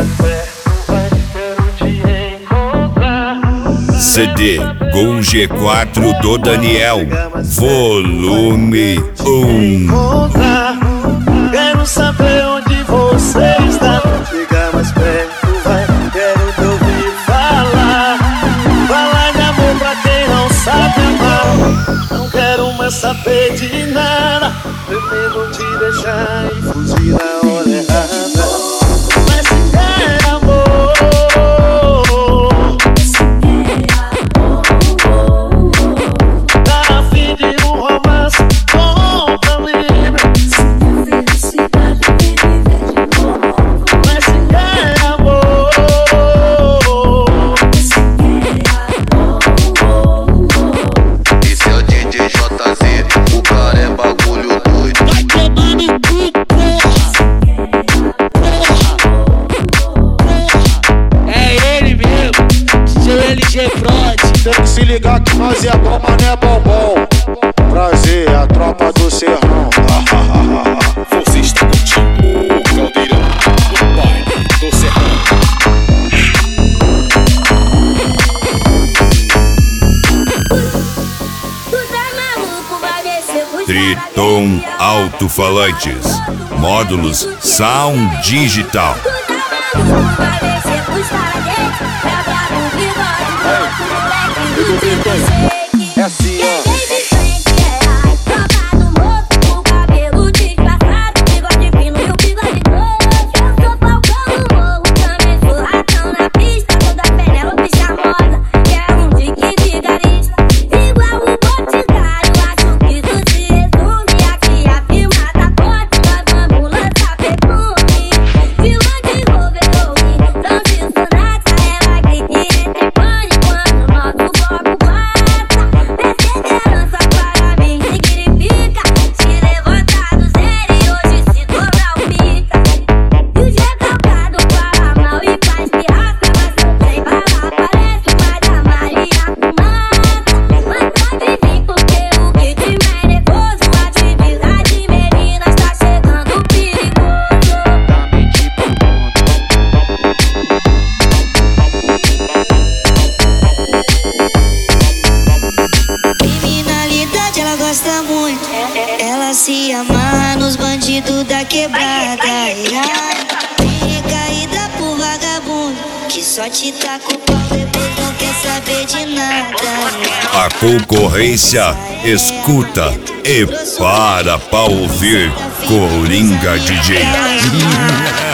CD Gol G4 do Daniel, volume 1. Quero saber onde você está. Chega mais perto, vai. Quero te ouvir falar. Falar de amor pra quem não sabe amar. Não quero mais saber de nada. Pretendo te deixar e fugir na hora errada. Mas se quer amor, tá a fim de um romance, conta livre. Mas se quer amor, esse é o DJ JZ, o cara é bagulho doido. Vai tomar no cu, porra. É ele mesmo, seu LG Prod. Tem que se ligar que nós é bom, mas não é bombom. Prazer, a tropa do Serrão. Você está curtindo o Caldeirão do Baile do Serrão. Triton Alto-Falantes, módulos Sound Digital. É assim, ó. Ela se amarra nos bandidos da quebrada. Fica e dá pro vagabundo que só te taca o pau, depois não quer saber de nada. A concorrência escuta e para ouvir Coringa DJ.